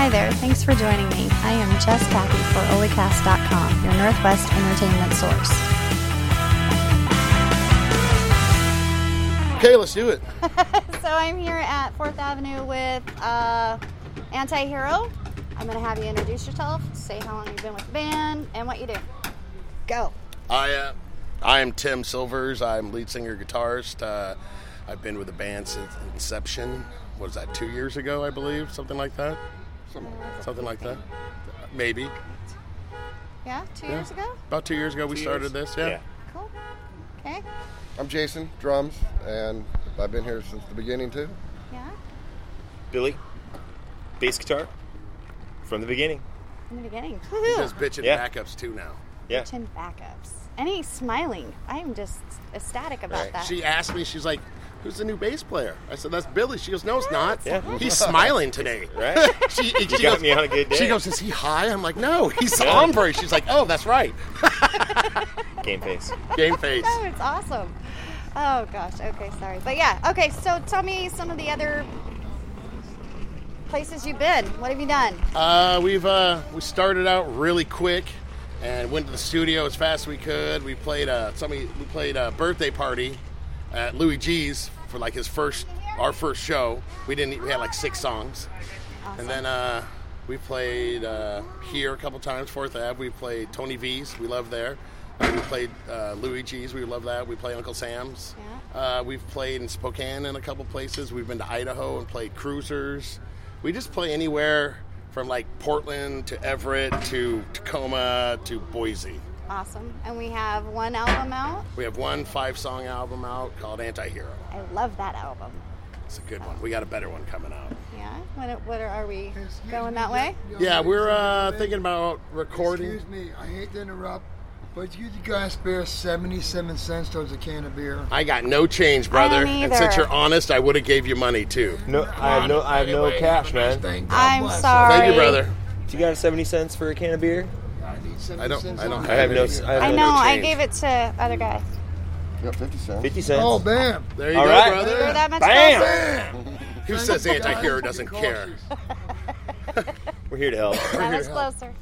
Hi there, thanks for joining me. I am Jess Pappy for Olicast.com, your Northwest entertainment source. Okay, let's do it. So I'm here at 4th Avenue with Anti-Hero. I'm going to have you introduce yourself, say how long you've been with the band, and what you do. Go. I am Tim Silvers. I'm lead singer, guitarist. I've been with the band since inception. What was that, 2 years ago, I believe? Something like that? Something like that. Maybe. Yeah, 2 years ago? About 2 years ago we started this, yeah. Cool. Okay. I'm Jason, drums, and I've been here since the beginning too. Yeah? Billy, bass guitar, from the beginning. From the beginning. He does bitchin' Yeah. backups too now. Yeah. Bitchin' backups. And he's smiling. I'm just ecstatic about that. She asked me, she's like, who's the new bass player? I said, that's Billy. She goes, no, it's not. Yeah. He's smiling today. Right? She You got goes, me on a good day. She goes, is he high? I'm like, no, he's ombre. She's like, oh, that's right. Game face. Game face. Oh, it's awesome. Oh, gosh. Okay, sorry. But yeah, okay, so tell me some of the other places you've been. What have you done? We started out really quick and went to the studio as fast as we could. We played a birthday party at Louis G's for like our first show. We had like 6 songs. Awesome. And then we played here a couple times, 4th Ave. We played Tony V's. We love there. We played Louis G's. We love that. We play Uncle Sam's. Yeah. We've played in Spokane in a couple places. We've been to Idaho and played Cruisers. We just play anywhere from like Portland to Everett to Tacoma to Boise. Awesome. And we have one album out. We have one 5-song album out called Anti-Hero. I love that album. It's a good one. We got a better one coming out. Yeah? Are we going that way? Yeah, we're thinking about recording. Excuse me, I hate to interrupt, but you guys spare 77 cents towards a can of beer. I got no change, brother. I don't And either. since you're honest, I would have gave you money too. No, I have no cash, man. Thank God I'm bless. sorry. Thank you, brother. You got 70 cents for a can of beer? I need 70 I don't cents. have I have no. any. I have I no know, I change. gave it to other guy. Yep, 50 cents. 50 cents. Oh, bam. There you All go, right. We're brother. that much Bam! closer. Who says Anti-Hero doesn't care? We're here to help. That much closer.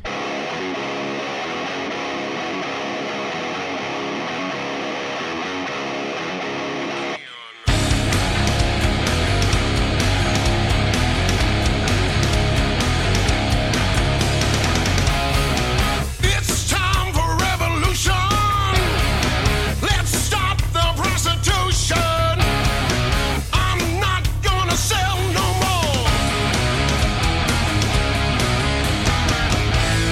It's time for revolution. Let's stop the prostitution. I'm not gonna sell no more.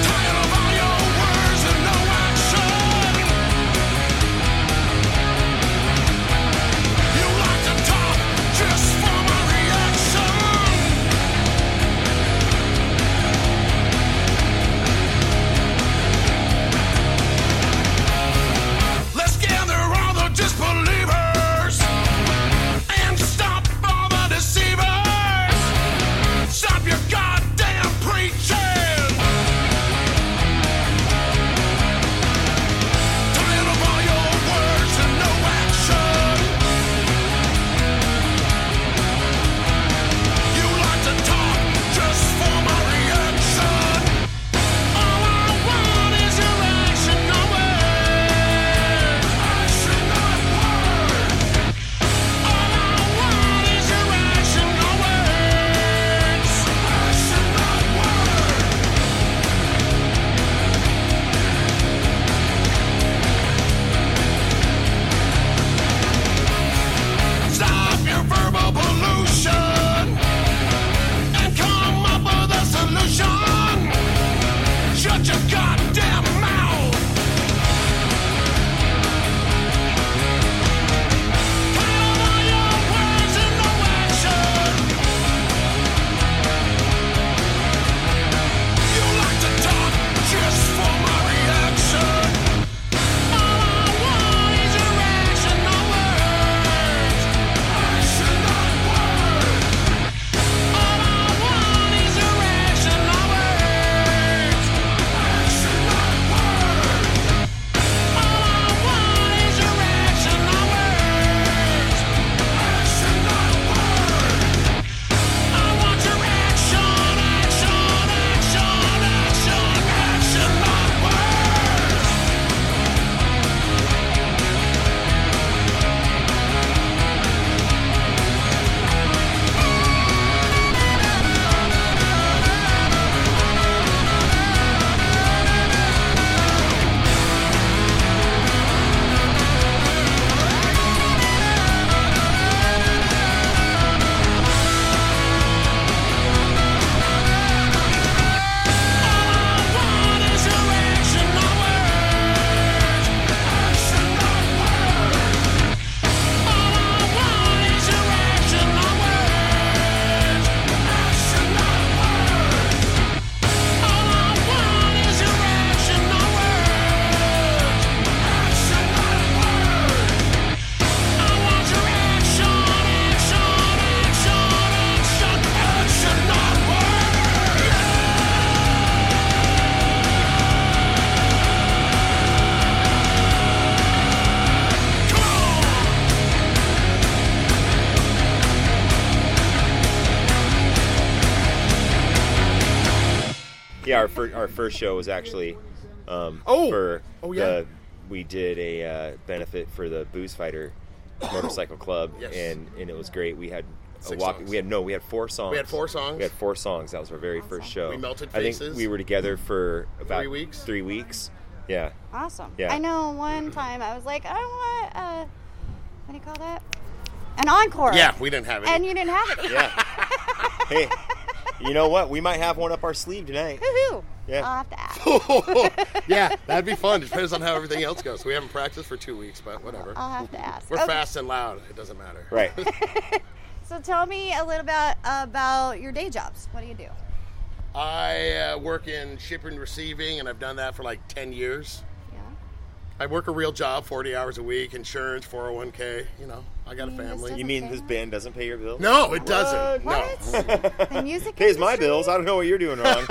Yeah, our first show was actually we did a benefit for the Booze Fighter Motorcycle Club, Yes. and it was great. We had Six songs. We had 4 songs. We had 4 songs. We had 4 songs. That was our very first show. We melted I faces. think we were together for about 3 weeks. 3 weeks. Yeah. Awesome. Yeah. I know one time I was like, I want what do you call that? An encore. Yeah, we didn't have it. And you didn't have it. Yeah. Hey, you know what? We might have one up our sleeve tonight. Woohoo. Yeah. I'll have to ask. Yeah, that'd be fun. Depends on how everything else goes. We haven't practiced for 2 weeks, but whatever. I'll have to ask. We're Okay. fast and loud. It doesn't matter. Right. So tell me a little bit about your day jobs. What do you do? I work in shipping and receiving, and I've done that for like 10 years. Yeah. I work a real job, 40 hours a week, insurance, 401k. You know, I got a family. You mean this band doesn't pay your bills? No, it doesn't. What? No. The music Pays my industry? bills. I don't know what you're doing wrong.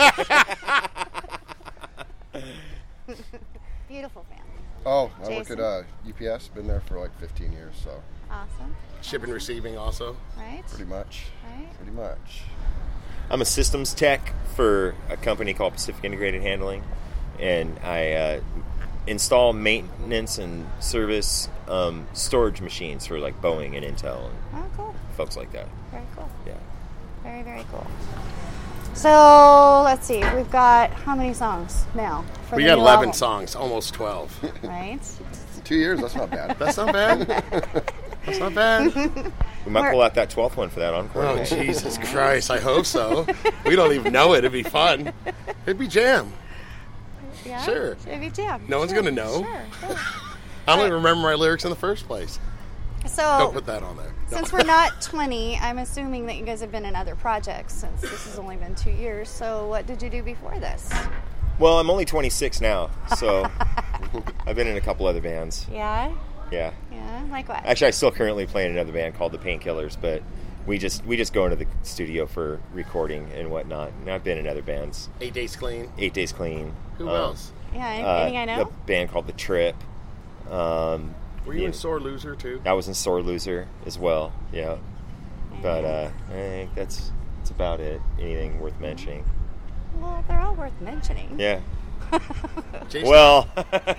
Beautiful family. Oh, I work Jason? at UPS. Been there for like 15 years, so Awesome. Shipping and receiving also. Right? pretty much. Right? Pretty much. I'm a systems tech for a company called Pacific Integrated Handling, and I install maintenance and service storage machines for like Boeing and Intel and Oh, cool. folks like that. Very cool. Yeah. Very, very cool. So, let's see. We've got how many songs now? For We the got new 11 album? songs, almost 12. Right? 2 years, that's not bad. That's not bad. That's not bad. We might Where- pull out that 12th one for that encore. Oh, Jesus Christ. I hope so. We don't even know it. It'd be fun. It'd be jam. Yeah? Sure. It'd be jam. No one's Sure, gonna know. Sure. I don't even remember my lyrics in the first place. Don't So, put that on there. No. since we're not 20, I'm assuming that you guys have been in other projects since this has only been 2 years. So, what did you do before this? Well, I'm only 26 now, so I've been in a couple other bands. Yeah? Yeah. Yeah? Like what? Actually, I still currently play in another band called the Painkillers, but we just go into the studio for recording and whatnot. And I've been in other bands. 8 Days Clean. 8 Days Clean. Who else? Yeah, anything I know? The band called The Trip. Were you Yeah. in Sore Loser too? I was in Sore Loser as well. Yeah. But I think that's about it. Anything worth mentioning? Well, they're all worth mentioning. Yeah. Jason, Well,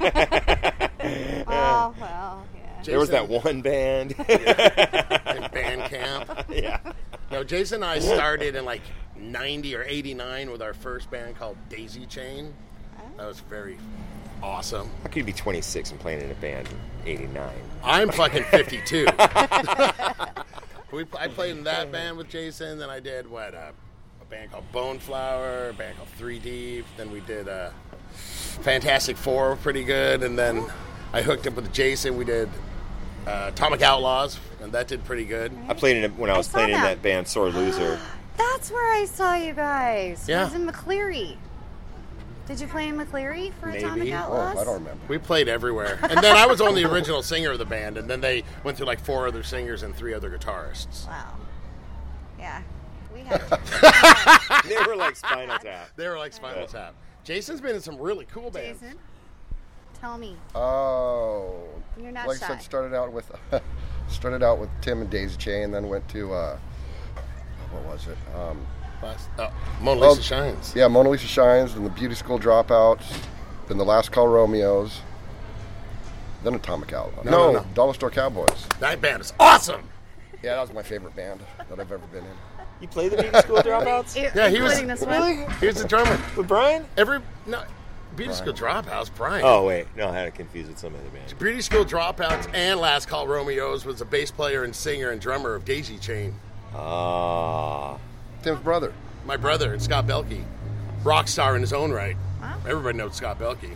Oh, well, yeah. there was that one band. in band camp. Yeah. No, Jason and I started in like 90 or 89 with our first band called Daisy Chain. That was very awesome. How could you be 26 and playing in a band in 89? I'm fucking 52. I played in that band with Jason. Then I did a band called Bone Flower, a band called 3 Deep. Then we did Fantastic Four, pretty good. And then I hooked up with Jason. We did Atomic Outlaws, and that did pretty good. I played in when I was saw playing in that. that band Sore Loser. That's where I saw you guys. Yeah. It was in McCleary. Did you play in McCleary for Maybe. Atomic Oh, Outlaws? I don't remember. We played everywhere. And then I was only the original singer of the band, and then they went through like 4 other singers and 3 other guitarists. Wow. Yeah. We had They were like Spinal Tap. They were like Spinal Tap. Jason's been in some really cool bands. Jason, tell me. Oh, You're not like shy. I said, started out with Tim and Daisy Chain, then went to what was it? Mona Lisa Shines. Yeah, Mona Lisa Shines, then the Beauty School Dropouts, then the Last Call Romeos, then Atomic Outlaws. No. Dollar Store Cowboys. That band is awesome. Yeah, that was my favorite band that I've ever been in. You play the Beauty School Dropouts? Yeah, he was Including this one? he was the drummer. With Brian? Beauty School Dropouts, Brian. Oh, wait. No, I had it confused with some other band. Beauty School Dropouts and Last Call Romeos was the bass player and singer and drummer of Daisy Chain. Ah. Tim's brother. My brother and Scott Belkey. Rock star in his own right. Wow. Everybody knows Scott Belkey.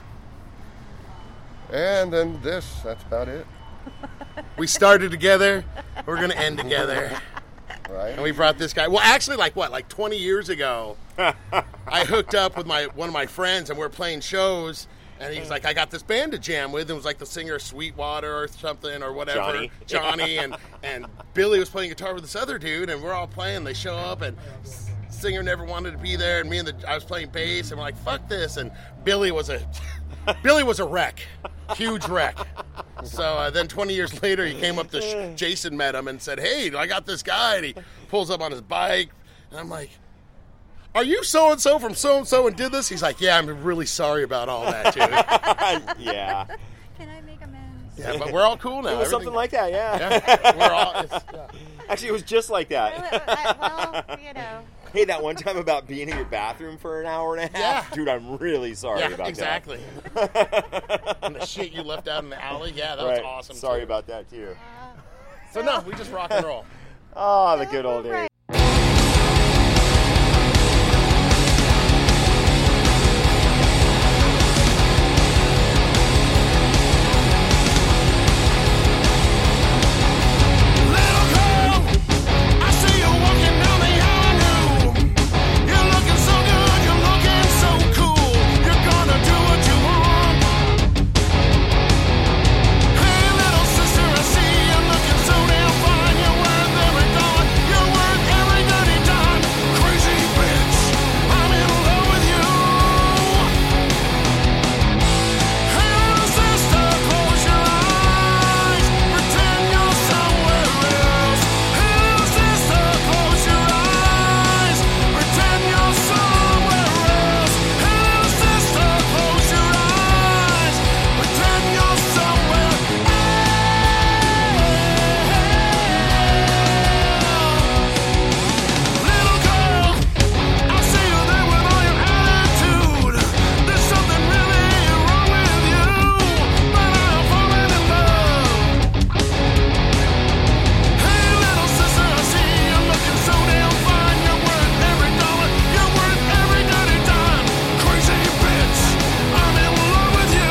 And then that's about it. We started together. We're going to end together. Right? And we brought this guy. Well, actually, like 20 years ago, I hooked up with one of my friends, and we were playing shows. And he's like, I got this band to jam with. And it was like the singer Sweetwater or something or whatever. Johnny. And Billy was playing guitar with this other dude. And we're all playing. They show up, and singer never wanted to be there. And I was playing bass. And we're like, fuck this. And Billy was a wreck. Huge wreck. So then 20 years later, he came up to Jason, met him, and said, hey, I got this guy. And he pulls up on his bike. And I'm like, are you so-and-so from so-and-so and did this? He's like, yeah, I'm really sorry about all that, too. Yeah. Can I make amends? Yeah, but we're all cool now. It was something like that, yeah. Yeah, we're all... yeah. Actually, it was just like that. Well, you know. Hey, that one time about being in your bathroom for an hour and a half? Yeah. Dude, I'm really sorry Yeah, about exactly. that. And the shit you left out in the alley, yeah, that was Right. awesome. Sorry too. about that, too. So no, we just rock and roll. Oh, the good old days. Right. Little girl, I see you walking down the avenue. You're looking so good, you're looking so cool. You're gonna do what you want. Hey, little sister, I see you looking so damn fine. You're worth every dollar, you're worth every dirty dime. Crazy bitch, I'm in love with you. Hey, little sister, close your eyes, pretend you're somewhere else. Hey, little sister, close your eyes, pretend you're somewhere else. Hey, little sister, close your eyes, pretend you're somewhere else. Little girl, I see you there with all your attitude. There's something really wrong with you, but I'm falling in love. Hey, little sister, I see you looking so damn fine. You're worth every dollar, you're worth every dirty dime. Crazy bitch, I'm in love with you.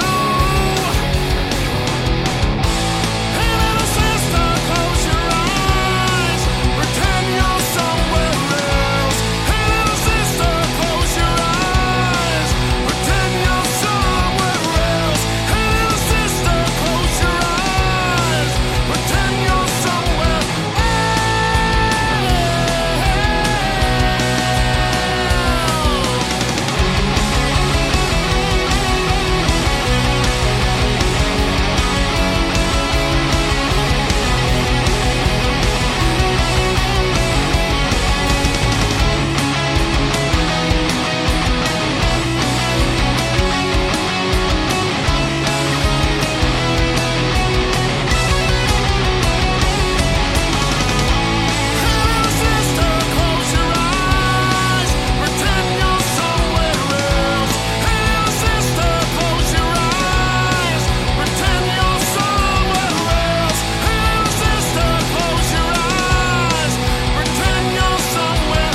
Hey, little sister, close your eyes, pretend you're somewhere else. Hey, little sister, close your eyes, pretend you're somewhere else. Hey, little sister, close your eyes, pretend you're somewhere else. Little sister, close your eyes, pretend you're somewhere else. Hey, little sister, close your eyes, pretend you're somewhere else. Hey, little sister, close your eyes, pretend you're somewhere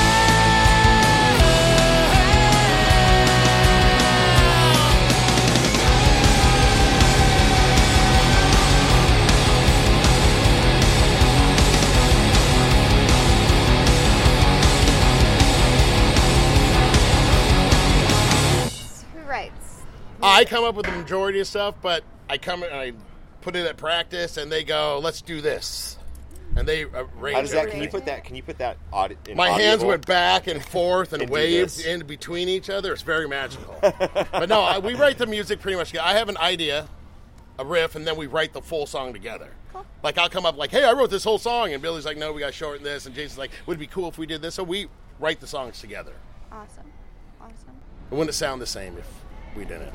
Who writes? I come up with the majority of stuff, but I come and I put it at practice, and they go, "Let's do this," and they arrange How does that? everything. Can you put that audit in My hands audible? went back and forth and And do waved this. in between each other. It's very magical. But no, we write the music pretty much. I have an idea, a riff, and then we write the full song together. Cool. Like I'll come up like, "Hey, I wrote this whole song," and Billy's like, "No, we got to shorten this," and Jason's like, "Would it be cool if we did this?" So we write the songs together. Awesome. Awesome. It wouldn't sound the same if we didn't.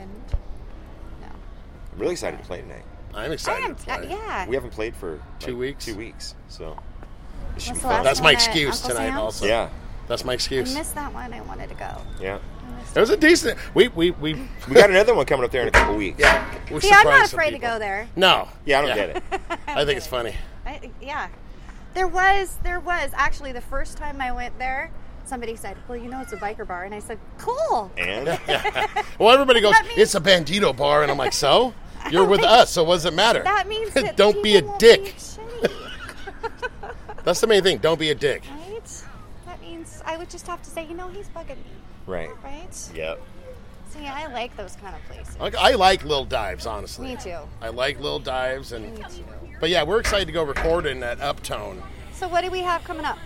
No. I'm really excited to play tonight. I'm I excited am. to play. Yeah. We haven't played for 2 weeks? 2 weeks, so it should What's be the fun. last That's my one at excuse Uncle tonight. Sam's? Also, Yeah, that's my I excuse. missed that one. I wanted to go. yeah. I missed It was a decent. We We got another one coming up there in a couple weeks. yeah. We're See, I'm not surprised some afraid to people. go there. No. Yeah, I don't get it. I think it's funny. Yeah. There was actually the first time I went there, somebody said, "Well, you know, it's a biker bar," and I said, "Cool." And Well, everybody goes, That means- "It's a bandito bar," and I'm like, "So? You're with us, so what does it matter?" That means that Don't be a people won't dick. be shitty, That's the main thing. Don't be a dick. right? That means I would just have to say, you know, he's bugging me, right. right? Yep. See, I like those kind of places. I like Lil Dives, honestly. Me too. I like Lil Dives, and Me too. but yeah, we're excited to go recording at Uptone. So what do we have coming up?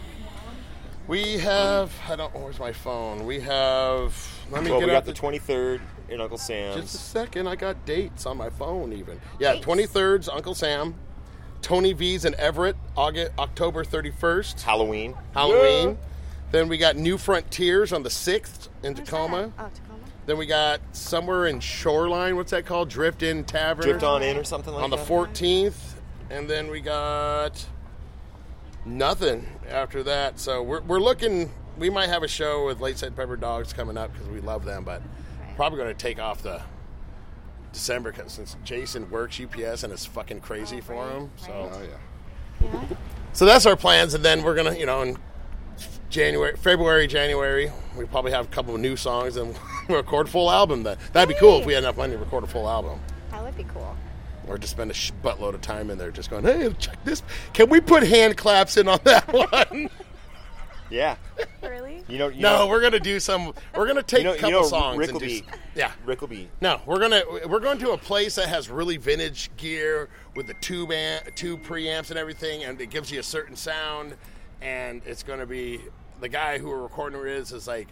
We have. I don't. Where's my phone? We have. Let me Well, get we out got the 23rd in Uncle Sam's. Just a second. I got dates on my phone even. Yeah, Dates? 23rd's Uncle Sam. Tony V's in Everett, October 31st. Halloween. Halloween. Then we got New Frontiers on the 6th in Where's Tacoma. that? Oh, Tacoma. Then we got somewhere in Shoreline. What's that called? Drift In Tavern. Drift on in or something like on the that. 14th. And then we got nothing after that. So we're looking. We might have a show with Late Set Pepper Dogs coming up because we love them, but Right. probably going to take off the December because since Jason works UPS and it's fucking crazy for right, him. So. right. Oh yeah. Yeah. So that's our plans, and then we're gonna, in February, January, we probably have a couple of new songs and we'll record a full album. That'd be cool if we had enough money to record a full album, That would be cool. or just spend a buttload of time in there just going, hey, check this. Can we put hand claps in on that one? Yeah. Really? You No, we're gonna do some. We're gonna take a couple songs and do. Rickleby. Yeah. Rickleby. No, we're going to a place that has really vintage gear with the two preamps and everything, and it gives you a certain sound. And it's going to be the guy who we're recording with is like,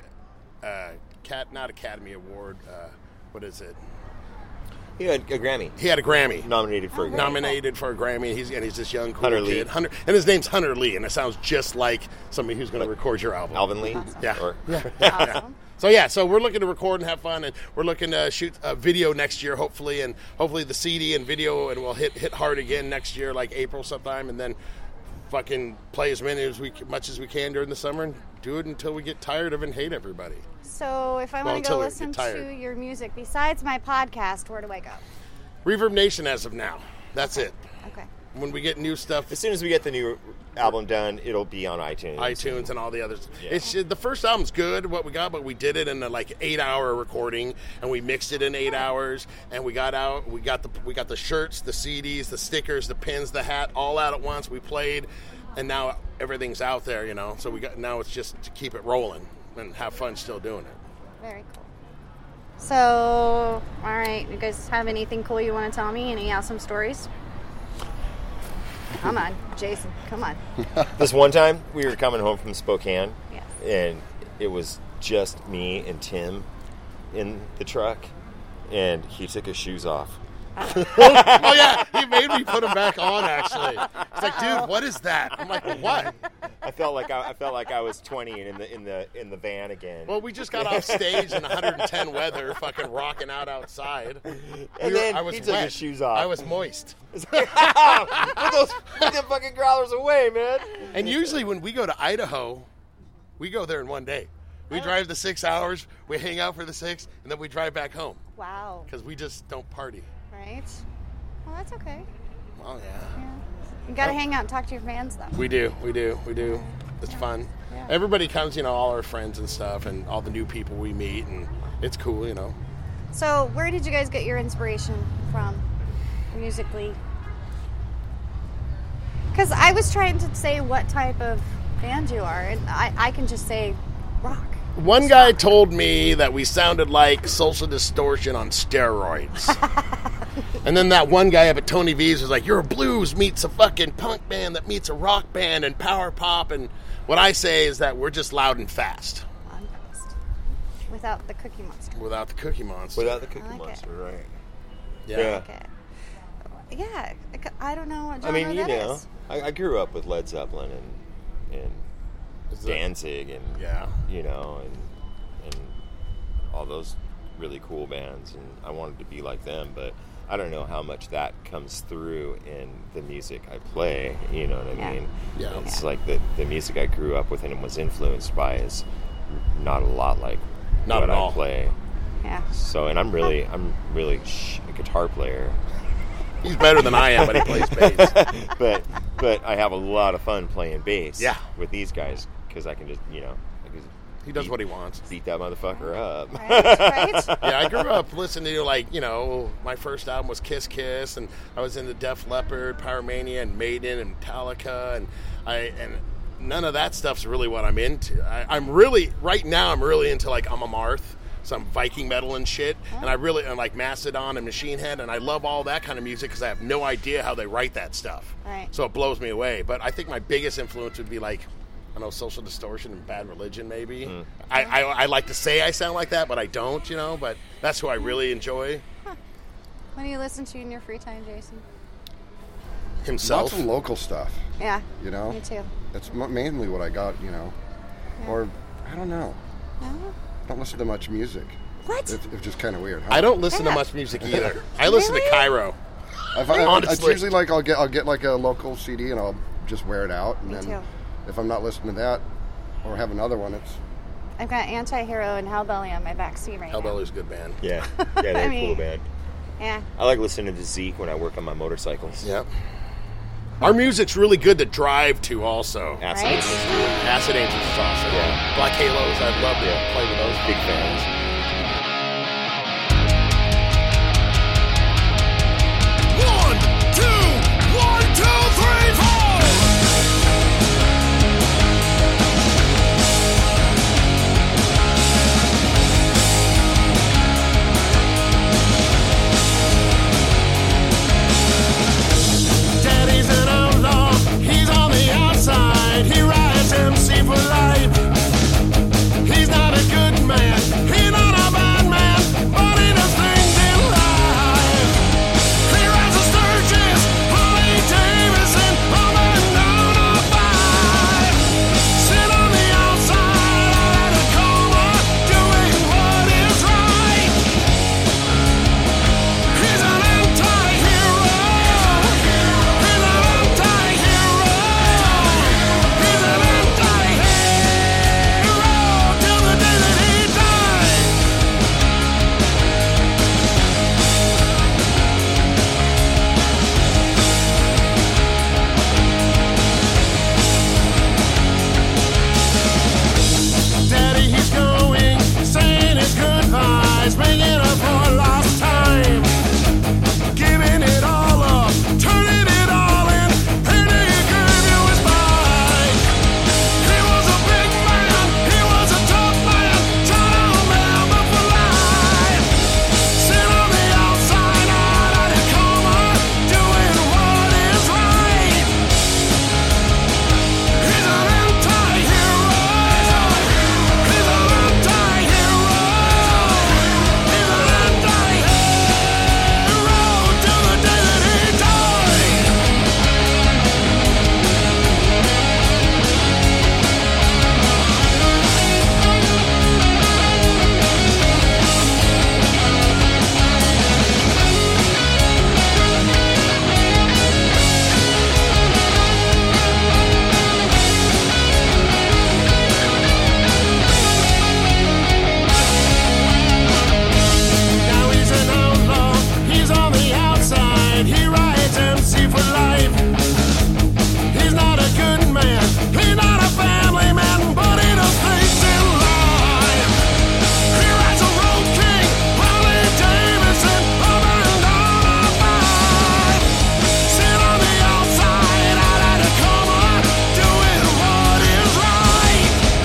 not Academy Award. What is it? He had a Grammy. He had a Grammy. Nominated for a Grammy. Nominated for a Grammy. He's this young cool Hunter Lee. kid. And his name's Hunter Lee, and it sounds just like somebody who's going to record your album. Alvin Lee. Yeah. Or, Awesome. So we're looking to record and have fun, and we're looking to shoot a video next year, hopefully, and hopefully the CD and video, and we'll hit hard again next year, like April sometime, and then fucking play as much as we can during the summer, and do it until we get tired of it and hate everybody. So if I want to until go we listen get tired. to your music besides my podcast, where do I go? Reverb Nation as of now. That's it. Okay. When we get new stuff, as soon as we get the new album done, it'll be on iTunes. and all the others. Yeah. It's the first album's good, what we got, but we did it in a 8-hour recording, and we mixed it in 8 hours, and we got the shirts, the CDs, the stickers, the pins, the hat, all out at once. We played, and now everything's out there, So now it's just to keep it rolling and have fun still doing it. Very cool. So, all right, you guys have anything cool you want to tell me? Any awesome stories? Come on, Jason, come on. This one time, we were coming home from Spokane, Yes. and it was just me and Tim in the truck, and he took his shoes off. Oh yeah, he made me put them back on. Actually, it's like, dude, what is that? I'm like, what? I felt like I was 20 and in the van again. Well, we just got off stage in 110 weather, fucking rocking out outside. Then I was he took wet. his shoes off. I was moist. Put them fucking growlers away, man. And usually when we go to Idaho, we go there in one day. We drive the 6 hours, we hang out for the 6, and then we drive back home Wow. because we just don't party. Right? Well, that's okay. Oh yeah. Yeah. You got to hang out and talk to your fans, though. We do. It's fun. Yeah. Everybody comes, all our friends and stuff, and all the new people we meet, and it's cool, So, where did you guys get your inspiration from musically? Because I was trying to say what type of band you are, and I can just say rock. One guy told me that we sounded like Social Distortion on steroids. And then that one guy up at Tony V's was like, you're a blues meets a fucking punk band that meets a rock band and power pop. And what I say is that we're just loud and fast. Honest. Without the Cookie Monster. Without the Cookie Monster. Without the Cookie I like Monster, right? Yeah. Okay. Yeah, I don't know what I genre mean, that is. I grew up with Led Zeppelin and Is it- Danzig and Yeah. and all those really cool bands, and I wanted to be like them, but I don't know how much that comes through in the music I play. You know what I Yeah. mean? Yeah. It's like the music I grew up with and was influenced by is not a lot like Not what at all. I play. Yeah. So, and I'm really a guitar player. He's better than I am, but he plays bass. but I have a lot of fun playing bass Yeah. with these guys because I can just He does what he wants. beat that motherfucker up. Right? Yeah, I grew up listening to my first album was Kiss Kiss, and I was into Def Leppard, Pyromania, and Maiden, and Metallica, and none of that stuff's really what I'm into. I'm really into like Amarth, some Viking metal and shit, and I like Mastodon and Machine Head, and I love all that kind of music because I have no idea how they write that stuff. Right. So it blows me away. But I think my biggest influence would be like, I don't know, Social Distortion and Bad Religion, maybe. I like to say I sound like that, but I don't, but that's who I really enjoy. What do you listen to in your free time, Jason? Himself. Lots of local stuff. Yeah. You know? Me too. That's mainly what I got, Or, I don't know. No? I don't listen to much music. What? It's just kind of weird. I don't listen to Yeah. much music either. I listen Really? to Cairo. It's Honestly. usually like I'll get like a local CD and I'll just wear it out. And Me then too. if I'm not listening to that or have another one, it's I've got Anti-Hero and Hellbelly on my back seat right now. Hellbelly's a good band. Yeah, they're I a mean- cool band. Yeah. I like listening to Zeke when I work on my motorcycles. Yep. Our music's really good to drive to also. Acid Right? Angels, too. Acid Angels is awesome. Yeah. Black Halos, I'd love to play with those. Big fans. One, two, 3, 4. Daddy's an outlaw. He's on the outside. He rides MC for life. He's not a good man. He's not a bad man. But he does things in life. He rides the Sturgis, Harley Davidson, up and down a 5. Sit on the outside, out of coma, doing what is right. He's an anti-hero. He's an anti-hero. He's an anti-hero till the day that he dies. Daddy, he's going, saying his goodbyes, making up for lost time. Giving it all up, turning it all in, and he gave you his bike. He was a big man, he was a tough man, trying to remember for life. Sit on the outside, out of the coma, doing what is right. He's an anti-hero. He's an anti-hero. He's an anti-hero till the day that he dies. Now he's an outlaw, he's on the outside, he rides MC for life. He's not a good man, he's not a family man, but he does things in life. He rides a Road King, Harley Davidson, up and down a 5. Sit on the outside, out of the coma, doing what is right.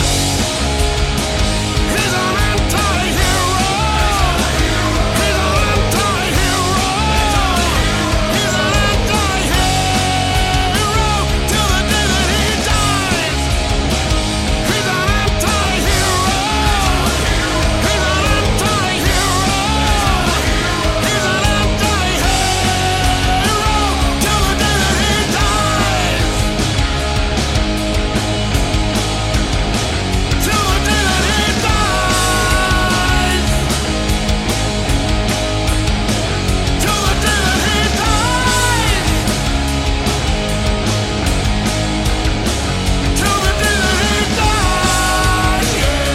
He's an anti-hero. He's an anti-hero. He's an anti-hero till the day that he dies. He's an anti-hero. He's an anti-hero. He's an anti-hero till the day that he dies. Till the day that he dies. Till the day that he dies. Till the day that he dies.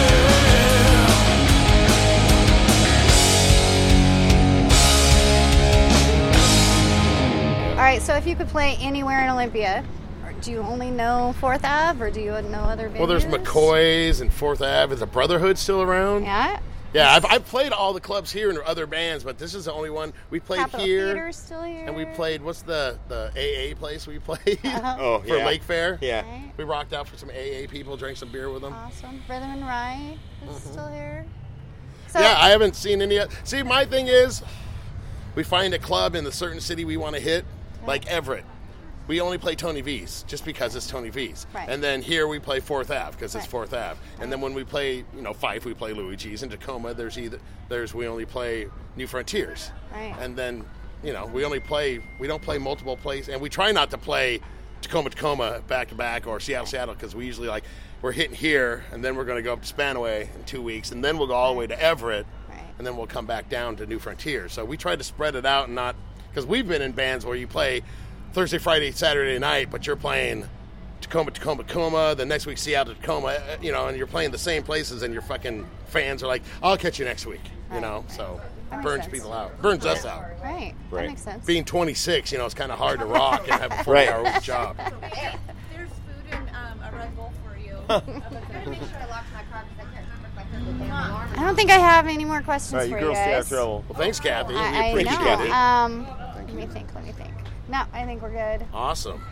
All right, so if you could play anywhere in Olympia, do you only know 4th Ave or do you know other venues? Well, there's McCoy's and 4th Ave. Is the Brotherhood still around? Yeah. Yeah, I've played all the clubs here and other bands, but this is the only one. We played Capitol here. Theater's still here. And we played, what's the AA place we played? Oh, For yeah. Lake Fair. Yeah. Right. We rocked out for some AA people, drank some beer with them. Awesome. Rhythm and Ride is still here. So, Yeah, I haven't seen any. See, my thing is, we find a club in the certain city we want to hit, like Everett. We only play Tony V's just because it's Tony V's. Right. And then here we play 4th Ave because it's Right. 4th Ave. And then when we play, Fife, we play Luigi's. In Tacoma, we only play New Frontiers. Right. And then, we don't play multiple places. And we try not to play Tacoma back to back, or Seattle, because we usually we're hitting here, and then we're going to go up to Spanaway in 2 weeks, and then we'll go all the way to Everett, and then we'll come back down to New Frontier. So we try to spread it out, and not because we've been in bands where you play Thursday, Friday, Saturday night, but you're playing Tacoma, the next week Seattle, Tacoma, and you're playing the same places, and your fucking fans are like, I'll catch you next week, so it burns people out. Burns us out. Right. That makes sense. Being 26, it's kind of hard to rock and have a 40-hour job. There's food and a Red Bull for you. I don't think I have any more questions All right, for you you girls stay out guys. of trouble. Well, thanks, Kathy. We I appreciate know. it. Let me think. No, I think we're good. Awesome.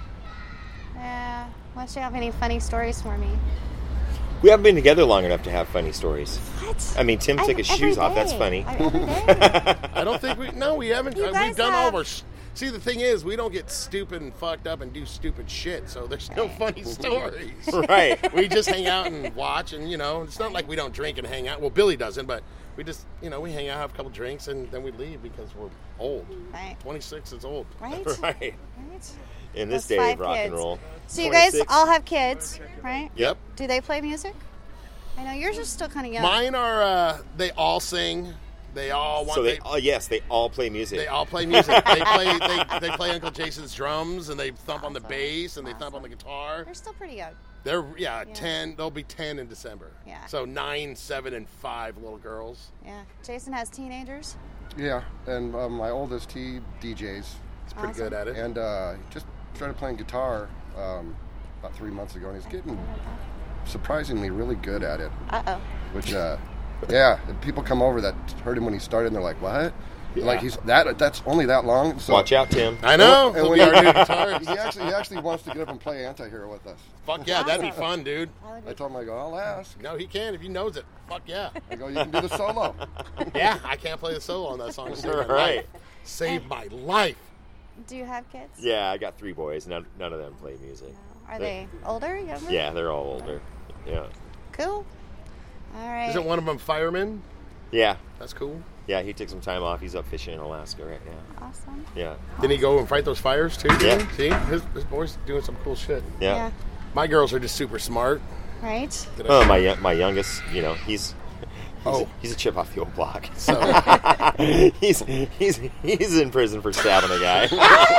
Unless you have any funny stories for me. We haven't been together long enough to have funny stories. What? I mean, Tim took his shoes off. That's funny. Every day. I don't think we haven't. You guys We've done have- all of our. See, the thing is, we don't get stupid and fucked up and do stupid shit, so there's no funny stories. Right. We just hang out and watch, and it's not like we don't drink and hang out. Well, Billy doesn't, but we just, we hang out, have a couple drinks, and then we leave because we're old. Right. 26 is old. Right? Right. Right? In this Those day 5 of rock and kids. roll. So you guys 26. all have kids, right? Yep. Do they play music? I know yours are still kind of young. Mine are. They all sing. They all want. So they all play music. They all play music. They play Uncle Jason's drums, and they thump on the bass, and they thump on the guitar. They're still pretty young. They're 10. They'll be 10 in December. Yeah. So 9, 7, and 5 little girls. Yeah. Jason has teenagers. Yeah, and my oldest, he DJs. He's pretty good at it. And just started playing guitar about 3 months ago, and he's getting surprisingly really good at it. Uh-oh. Which, and people come over that heard him when he started, and they're like, "What?" Like that's only that long. So Watch out, Tim. I know. And He'll when be our new guitarist. he actually wants to get up and play Anti-Hero with us. Fuck yeah, that'd be fun, dude. I told him, I go, I'll ask. No, he can if he knows it. Fuck yeah. I go, you can do the solo. Yeah, I can't play the solo on that song. Save my Right. life. Save my life. Do you have kids? Yeah, I got 3 boys. None of them play music. Are they older, younger? Yeah, they're all older. Yeah. Cool. All right. Isn't one of them fireman? Yeah. That's cool. Yeah, he took some time off. He's up fishing in Alaska right now. Awesome. Yeah. Didn't he go and fight those fires too? Yeah. See, his boy's doing some cool shit. Yeah. My girls are just super smart. Right? Oh, my youngest, he's a chip off the old block. So he's in prison for stabbing a guy.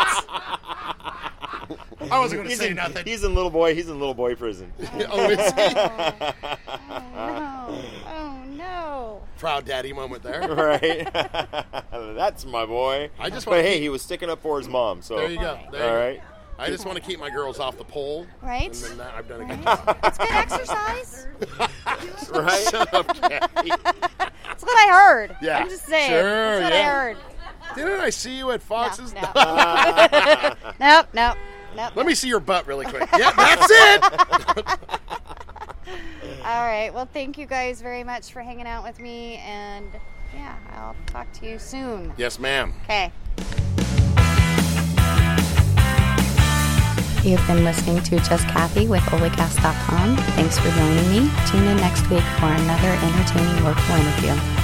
I wasn't going to say nothing. He's in little boy prison. Oh, is he? Oh no. Proud daddy moment there. Right. That's my boy. But hey, he was sticking up for his mom. So There you go. There you all go. right. I just want to keep my girls off the pole. Right? And then I've done a good job. It's good exercise. Right. Shut up, Kathy. That's what I heard. Yeah. I'm just saying. Sure, That's what I yeah. heard. Didn't I see you at Fox's? No. Nope. Let me see your butt really quick. Yeah, that's it. All right. Well, thank you guys very much for hanging out with me, and yeah, I'll talk to you soon. Yes, ma'am. Okay. You've been listening to Just Kathy with Olicast.com. Thanks for joining me. Tune in next week for another entertaining local interview.